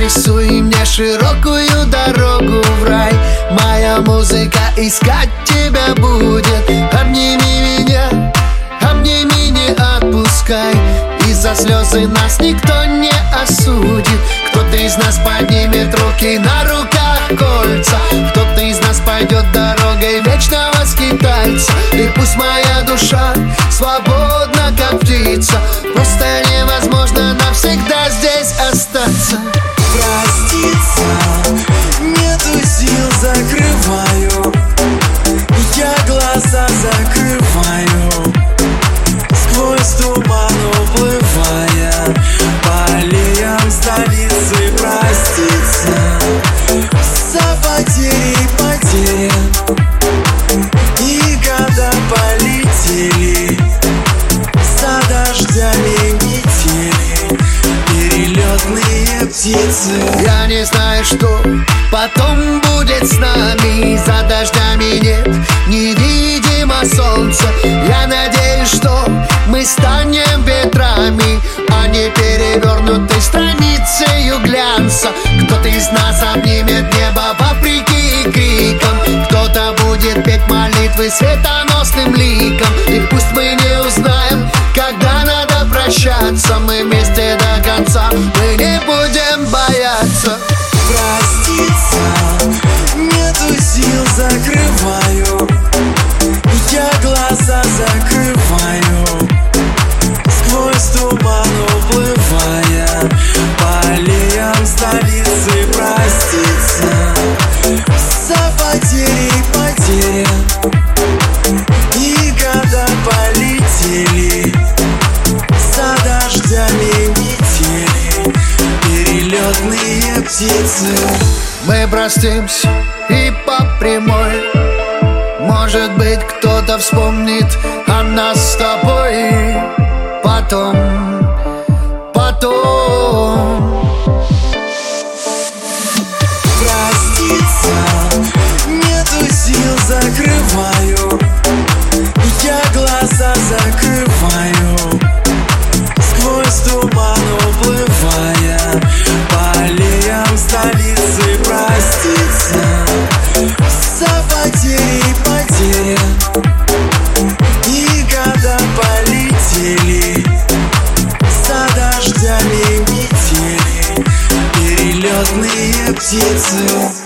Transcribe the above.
нарисуй мне широкую дорогу в рай. Моя музыка искать тебя будет. Обними меня, обними, не отпускай. Из-за слезы нас никто не осудит. Кто-то из нас поднимет руки, на руках кольца. Кто-то из нас пойдет дорогой вечного скитальца. И пусть моя душа свободна, как птица, просто невозможно навсегда здесь остаться. Проститься нету сил, закрываю. Я глаза закрываю, сквозь туман уплывая по аллеям столицы. Проститься за потери и потери. И года полетели за дождями метели, перелетные птицы. Я не знаю, что потом будет с нами. За дождями нет невидимо солнца. Я надеюсь, что мы станем ветрами, а не перевернутой страницей глянца. Кто-то из нас обнимет небо вопреки крикам. Кто-то будет петь молитвы светоносным ликом. И пусть мы не узнаем, когда надо прощаться, мы вместе до конца, мы не будем бояться. Проститься нету сил, закрываю. Я глаза закрываю, сквозь туман уплывая по аллеям столицы. Проститься за потери и потери. И года полетели за дождями метели, перелетные птицы. Мы простимся и по прямой. Может быть, кто-то вспомнит о нас с тобой потом. Проститься нету сил, закрываю. Я глаза закрываю, сквозь туман уплывая по аллеям столицы. Проститься за потери и потери. И года полетели за дождями метели, перелетные птицы.